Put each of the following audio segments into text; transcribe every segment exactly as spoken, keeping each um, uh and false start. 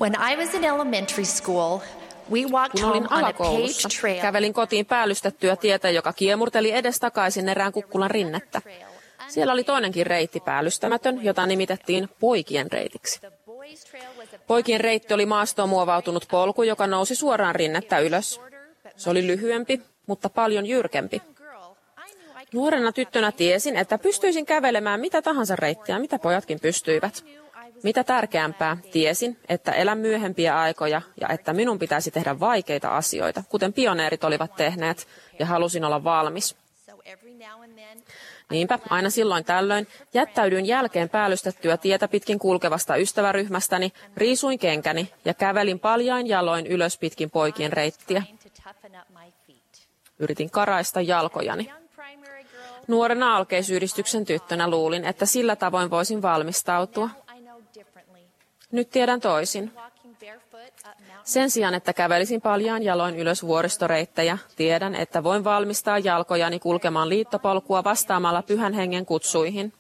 When I was in elementary school, we walked Kun olin home on a alakoulussa, paved trail. kävelin kotiin päällystettyä tietä, joka kiemurteli edestakaisin erään kukkulan rinnettä. Siellä oli toinenkin reitti päällystämätön, jota nimitettiin poikien reitiksi. Poikien reitti oli maastoon muovautunut polku, joka nousi suoraan rinnettä ylös. Se oli lyhyempi, mutta paljon jyrkempi. Nuorena tyttönä tiesin, että pystyisin kävelemään mitä tahansa reittiä, mitä pojatkin pystyivät. Mitä tärkeämpää, tiesin, että elän myöhempiä aikoja ja että minun pitäisi tehdä vaikeita asioita, kuten pioneerit olivat tehneet, ja halusin olla valmis. Niinpä, aina silloin tällöin jättäydyin jälkeen päällystettyä tietä pitkin kulkevasta ystäväryhmästäni, riisuin kenkäni ja kävelin paljain jaloin ylös pitkin poikien reittiä. Yritin karaista jalkojani. Nuorena alkeisyhdistyksen tyttönä luulin, että sillä tavoin voisin valmistautua. Nyt tiedän toisin. Sen sijaan, että kävelisin paljaan jaloin ylös vuoristoreittejä, tiedän, että voin valmistaa jalkojani kulkemaan liittopolkua vastaamalla Pyhän Hengen kutsuihin.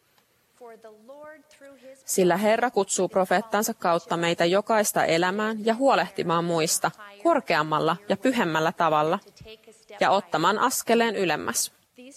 Sillä Herra kutsuu profeettansa kautta meitä jokaista elämään ja huolehtimaan muista korkeammalla ja pyhemmällä tavalla ja ottamaan askeleen ylemmäs.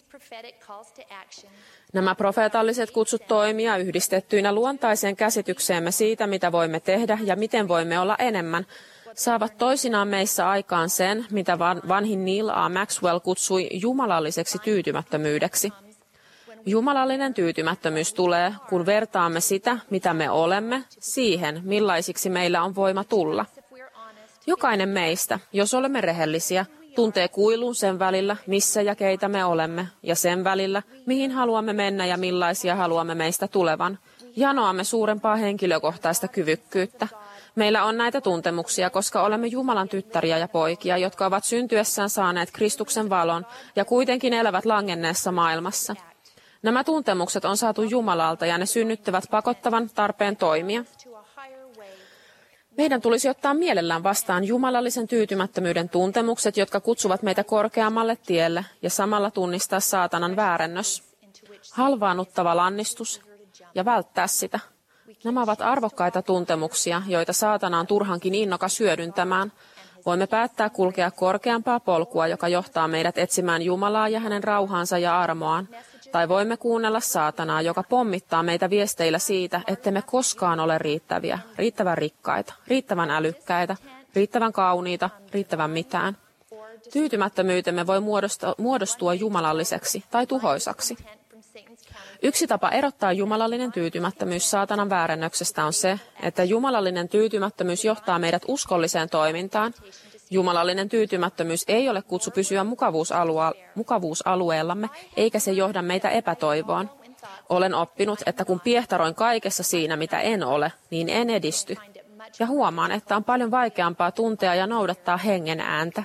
Nämä profeetalliset kutsut toimia yhdistettyinä luontaiseen käsitykseemme siitä, mitä voimme tehdä ja miten voimme olla enemmän, saavat toisinaan meissä aikaan sen, mitä vanhin Neil A. Maxwell kutsui jumalalliseksi tyytymättömyydeksi. Jumalallinen tyytymättömyys tulee, kun vertaamme sitä, mitä me olemme, siihen, millaisiksi meillä on voima tulla. Jokainen meistä, jos olemme rehellisiä, tuntee kuilun sen välillä, missä ja keitä me olemme, ja sen välillä, mihin haluamme mennä ja millaisia haluamme meistä tulevan. Janoamme suurempaa henkilökohtaista kyvykkyyttä. Meillä on näitä tuntemuksia, koska olemme Jumalan tyttäriä ja poikia, jotka ovat syntyessään saaneet Kristuksen valon ja kuitenkin elävät langenneessa maailmassa. Nämä tuntemukset on saatu Jumalalta ja ne synnyttävät pakottavan tarpeen toimia. Meidän tulisi ottaa mielellään vastaan jumalallisen tyytymättömyyden tuntemukset, jotka kutsuvat meitä korkeammalle tielle ja samalla tunnistaa saatanan väärennös, halvaannuttava lannistus ja välttää sitä. Nämä ovat arvokkaita tuntemuksia, joita saatana on turhankin innokas hyödyntämään. Voimme päättää kulkea korkeampaa polkua, joka johtaa meidät etsimään Jumalaa ja hänen rauhaansa ja armoaan. Tai voimme kuunnella saatanaa, joka pommittaa meitä viesteillä siitä, ettemme koskaan ole riittäviä, riittävän rikkaita, riittävän älykkäitä, riittävän kauniita, riittävän mitään. Tyytymättömyytemme voi muodostua, muodostua jumalalliseksi tai tuhoisaksi. Yksi tapa erottaa jumalallinen tyytymättömyys saatanan väärennöksestä on se, että jumalallinen tyytymättömyys johtaa meidät uskolliseen toimintaan. Jumalallinen tyytymättömyys ei ole kutsu pysyä mukavuusalue- mukavuusalueellamme, eikä se johda meitä epätoivoon. Olen oppinut, että kun piehtaroin kaikessa siinä, mitä en ole, niin en edisty. Ja huomaan, että on paljon vaikeampaa tuntea ja noudattaa hengen ääntä.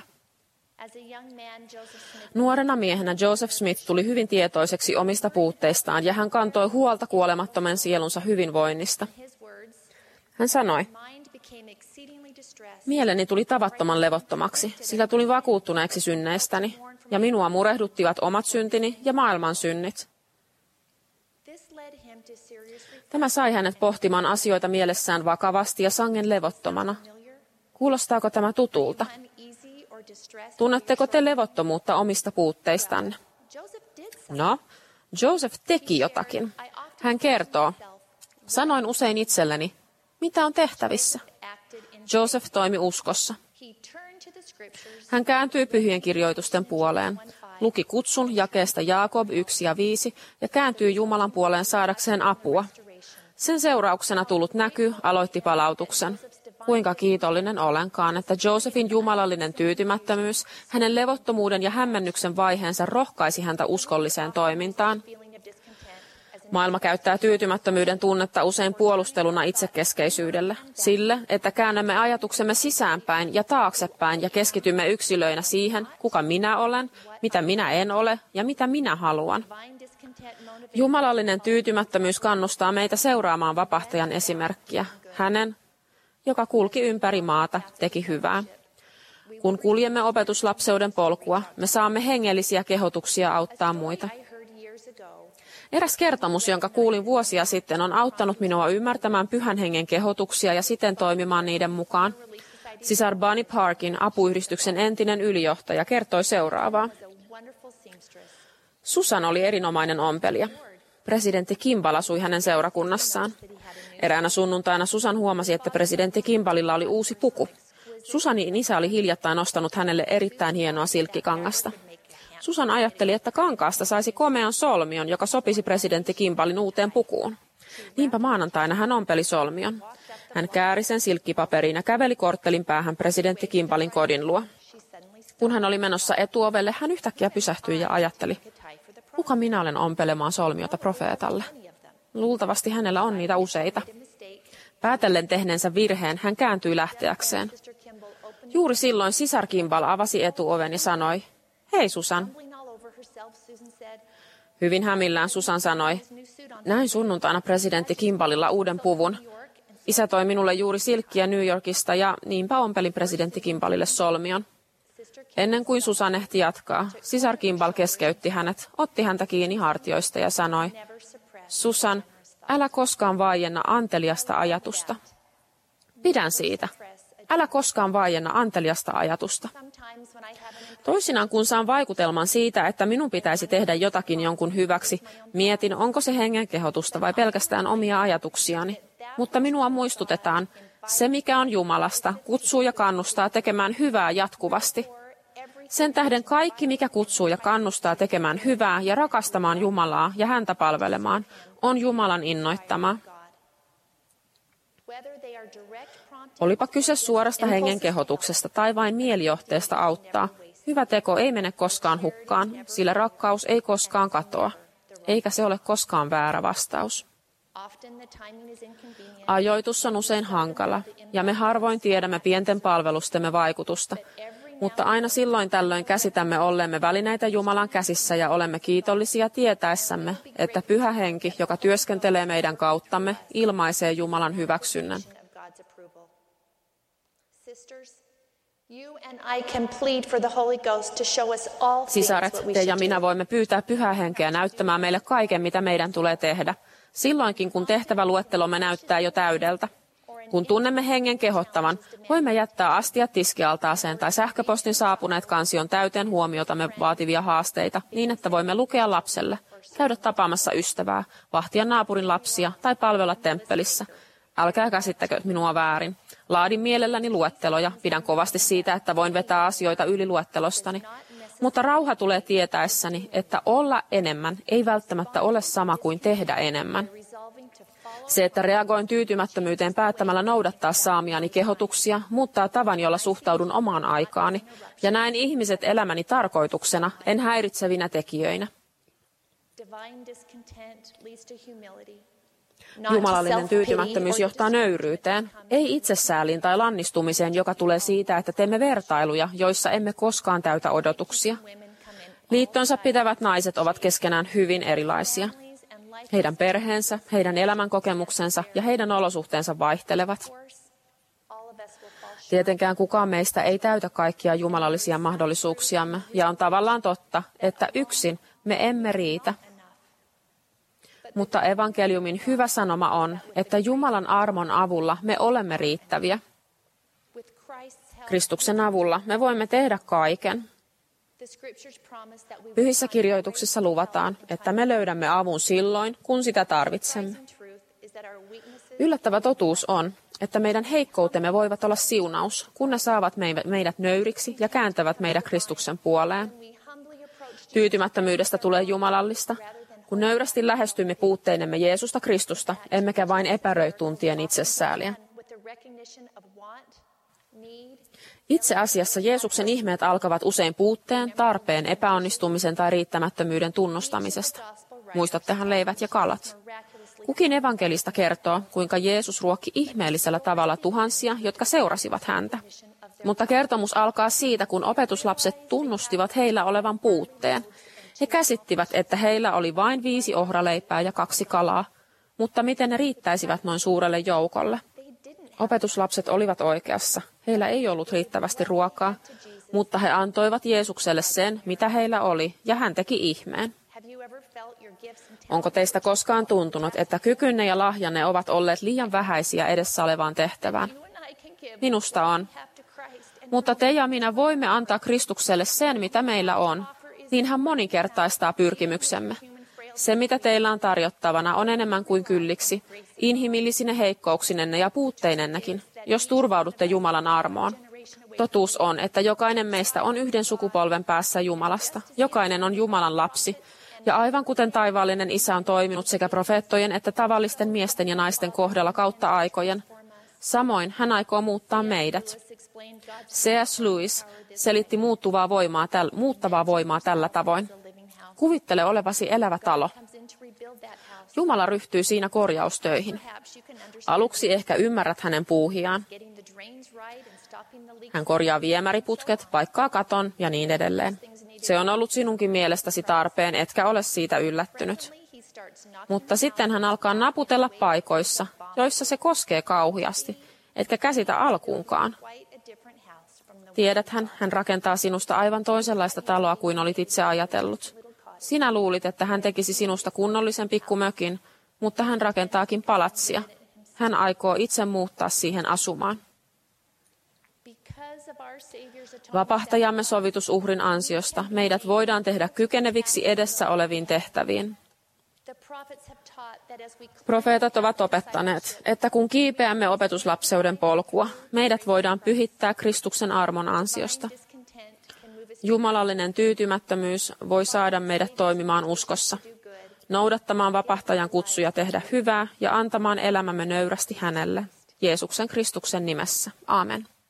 Nuorena miehenä Joseph Smith tuli hyvin tietoiseksi omista puutteistaan ja hän kantoi huolta kuolemattoman sielunsa hyvinvoinnista. Hän sanoi, mieleni tuli tavattoman levottomaksi, sillä tulin vakuuttuneeksi synneistäni, ja minua murehduttivat omat syntini ja maailman synnit. Tämä sai hänet pohtimaan asioita mielessään vakavasti ja sangen levottomana. Kuulostaako tämä tutulta? Tunnetteko te levottomuutta omista puutteistanne? No, Joseph teki jotakin. Hän kertoo, sanoin usein itselleni, mitä on tehtävissä? Joseph toimi uskossa. Hän kääntyi pyhien kirjoitusten puoleen, luki kutsun jakeesta Jaakob yksi ja viisi ja kääntyi Jumalan puoleen saadakseen apua. Sen seurauksena tullut näky aloitti palautuksen. Kuinka kiitollinen olenkaan, että Josephin jumalallinen tyytymättömyys, hänen levottomuuden ja hämmennyksen vaiheensa rohkaisi häntä uskolliseen toimintaan. Maailma käyttää tyytymättömyyden tunnetta usein puolusteluna itsekeskeisyydelle, sille, että käännämme ajatuksemme sisäänpäin ja taaksepäin ja keskitymme yksilöinä siihen, kuka minä olen, mitä minä en ole ja mitä minä haluan. Jumalallinen tyytymättömyys kannustaa meitä seuraamaan vapahtajan esimerkkiä, hänen, joka kulki ympäri maata, teki hyvää. Kun kuljemme opetuslapseuden polkua, me saamme hengellisiä kehotuksia auttaa muita. Eräs kertomus, jonka kuulin vuosia sitten, on auttanut minua ymmärtämään pyhän hengen kehotuksia ja siten toimimaan niiden mukaan. Sisar Bunny Parkin apuyhdistyksen entinen ylijohtaja kertoi seuraavaa. Susan oli erinomainen ompelija. Presidentti Kimball asui hänen seurakunnassaan. Eräänä sunnuntaina Susan huomasi, että presidentti Kimballilla oli uusi puku. Susanin isä oli hiljattain ostanut hänelle erittäin hienoa silkkikangasta. Susan ajatteli, että kankaasta saisi komean solmion, joka sopisi presidentti Kimballin uuteen pukuun. Niinpä maanantaina hän ompeli solmion. Hän kääri sen silkkipaperiin ja käveli korttelin päähän presidentti Kimballin kodin luo. Kun hän oli menossa etuovelle, hän yhtäkkiä pysähtyi ja ajatteli, kuka minä olen ompelemaan solmiota profeetalle? Luultavasti hänellä on niitä useita. Päätellen tehneensä virheen, hän kääntyi lähteäkseen. Juuri silloin sisar Kimball avasi etuoven ja sanoi, hei Susan. Hyvin hämillään Susan sanoi, näin sunnuntaina presidentti Kimballilla uuden puvun. Isä toi minulle juuri silkkiä New Yorkista ja niinpä ompelin presidentti Kimballille solmion. Ennen kuin Susan ehti jatkaa, sisar Kimball keskeytti hänet, otti häntä kiinni hartioista ja sanoi, Susan, älä koskaan vaienna anteliasta ajatusta. Pidän siitä. Älä koskaan vaienna anteliasta ajatusta. Toisinaan kun saan vaikutelman siitä, että minun pitäisi tehdä jotakin jonkun hyväksi, mietin, onko se hengen kehotusta vai pelkästään omia ajatuksiani. Mutta minua muistutetaan, se mikä on Jumalasta, kutsuu ja kannustaa tekemään hyvää jatkuvasti. Sen tähden kaikki, mikä kutsuu ja kannustaa tekemään hyvää ja rakastamaan Jumalaa ja häntä palvelemaan, on Jumalan innoittamaa. Olipa kyse suorasta hengen kehotuksesta tai vain mielijohteesta auttaa, hyvä teko ei mene koskaan hukkaan, sillä rakkaus ei koskaan katoa, eikä se ole koskaan väärä vastaus. Ajoitus on usein hankala, ja me harvoin tiedämme pienten palvelustemme vaikutusta, mutta aina silloin tällöin käsitämme olleemme välineitä Jumalan käsissä ja olemme kiitollisia tietäessämme, että Pyhä Henki, joka työskentelee meidän kauttamme, ilmaisee Jumalan hyväksynnän. Sisaret, te ja minä voimme pyytää Pyhää Henkeä näyttämään meille kaiken, mitä meidän tulee tehdä, silloinkin kun tehtäväluettelomme näyttää jo täydeltä. Kun tunnemme hengen kehottavan, voimme jättää astiat tiskialtaaseen tai sähköpostin saapuneet kansion täyteen huomiotamme vaativia haasteita niin, että voimme lukea lapselle, käydä tapaamassa ystävää, vahtia naapurin lapsia tai palvella temppelissä. Älkää käsittäkö minua väärin. Laadin mielelläni luetteloja, pidän kovasti siitä, että voin vetää asioita yli luettelostani. Mutta rauha tulee tietäessäni, että olla enemmän ei välttämättä ole sama kuin tehdä enemmän. Se, että reagoin tyytymättömyyteen päättämällä noudattaa saamiani kehotuksia, muuttaa tavan, jolla suhtaudun omaan aikaani, ja näen ihmiset elämäni tarkoituksena, en häiritsevinä tekijöinä. Jumalallinen tyytymättömyys johtaa nöyryyteen, ei itsesääliin tai lannistumiseen, joka tulee siitä, että teemme vertailuja, joissa emme koskaan täytä odotuksia. Liittonsa pitävät naiset ovat keskenään hyvin erilaisia. Heidän perheensä, heidän elämänkokemuksensa ja heidän olosuhteensa vaihtelevat. Tietenkään kukaan meistä ei täytä kaikkia jumalallisia mahdollisuuksiamme, ja on tavallaan totta, että yksin me emme riitä. Mutta evankeliumin hyvä sanoma on, että Jumalan armon avulla me olemme riittäviä. Kristuksen avulla me voimme tehdä kaiken. Pyhissä kirjoituksissa luvataan, että me löydämme avun silloin, kun sitä tarvitsemme. Yllättävä totuus on, että meidän heikkoutemme voivat olla siunaus, kun ne saavat meidät nöyriksi ja kääntävät meidät Kristuksen puoleen. Tyytymättömyydestä tulee jumalallista. Kun nöyrästi lähestymme puutteinemme Jeesusta Kristusta, emmekä vain epäröi tuntien itsesääliä. Itse asiassa Jeesuksen ihmeet alkavat usein puutteen, tarpeen, epäonnistumisen tai riittämättömyyden tunnustamisesta. Muistattehan leivät ja kalat. Kukin evankelista kertoo, kuinka Jeesus ruokki ihmeellisellä tavalla tuhansia, jotka seurasivat häntä. Mutta kertomus alkaa siitä, kun opetuslapset tunnustivat heillä olevan puutteen. He käsittivät, että heillä oli vain viisi ohraleipää ja kaksi kalaa, mutta miten ne riittäisivät noin suurelle joukolle? Opetuslapset olivat oikeassa. Heillä ei ollut riittävästi ruokaa, mutta he antoivat Jeesukselle sen, mitä heillä oli, ja hän teki ihmeen. Onko teistä koskaan tuntunut, että kykynne ja lahjanne ovat olleet liian vähäisiä edessä olevaan tehtävään? Minusta on. Mutta te ja minä voimme antaa Kristukselle sen, mitä meillä on, niin hän moninkertaistaa pyrkimyksemme. Se, mitä teillä on tarjottavana, on enemmän kuin kylliksi, inhimillisine heikkouksinenne ja puutteinennekin, jos turvaudutte Jumalan armoon. Totuus on, että jokainen meistä on yhden sukupolven päässä Jumalasta. Jokainen on Jumalan lapsi. Ja aivan kuten taivaallinen Isä on toiminut sekä profeettojen että tavallisten miesten ja naisten kohdalla kautta aikojen, samoin hän aikoo muuttaa meidät. C S Lewis selitti muuttuvaa voimaa täl, muuttavaa voimaa tällä tavoin. Kuvittele olevasi elävä talo. Jumala ryhtyy siinä korjaustöihin. Aluksi ehkä ymmärrät hänen puuhiaan. Hän korjaa viemäriputket, paikkaa katon ja niin edelleen. Se on ollut sinunkin mielestäsi tarpeen, etkä ole siitä yllättynyt. Mutta sitten hän alkaa naputella paikoissa, joissa se koskee kauheasti, etkä käsitä alkuunkaan. Tiedäthän, hän rakentaa sinusta aivan toisenlaista taloa kuin olit itse ajatellut. Sinä luulit, että hän tekisi sinusta kunnollisen pikkumökin, mutta hän rakentaakin palatsia. Hän aikoo itse muuttaa siihen asumaan. Vapahtajamme sovitusuhrin ansiosta meidät voidaan tehdä kykeneviksi edessä oleviin tehtäviin. Profeetat ovat opettaneet, että kun kiipeämme opetuslapseuden polkua, meidät voidaan pyhittää Kristuksen armon ansiosta. Jumalallinen tyytymättömyys voi saada meidät toimimaan uskossa, noudattamaan vapahtajan kutsuja tehdä hyvää ja antamaan elämämme nöyrästi hänelle, Jeesuksen Kristuksen nimessä. Aamen.